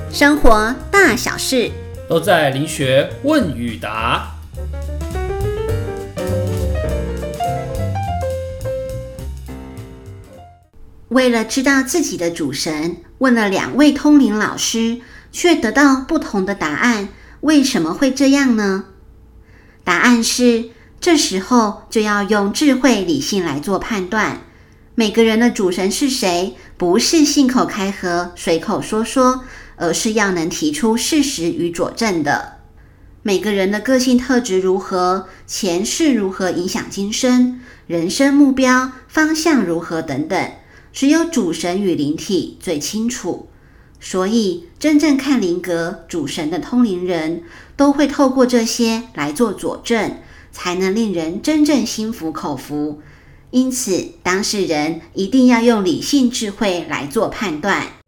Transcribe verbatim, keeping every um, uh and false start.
生活大小事都在灵学问与答。 为了知道自己的主神，问了两位通灵老师，却得到不同的答案，为什么会这样呢？答案是，这时候就要用智慧理性来做判断。每个人的主神是谁，不是信口开河随口说说，而是要能提出事实与佐证的。每个人的个性特质如何，前世如何影响今生，人生目标方向如何等等，只有主神与灵体最清楚。所以真正看灵格主神的通灵人，都会透过这些来做佐证，才能令人真正心服口服。因此当事人一定要用理性智慧来做判断。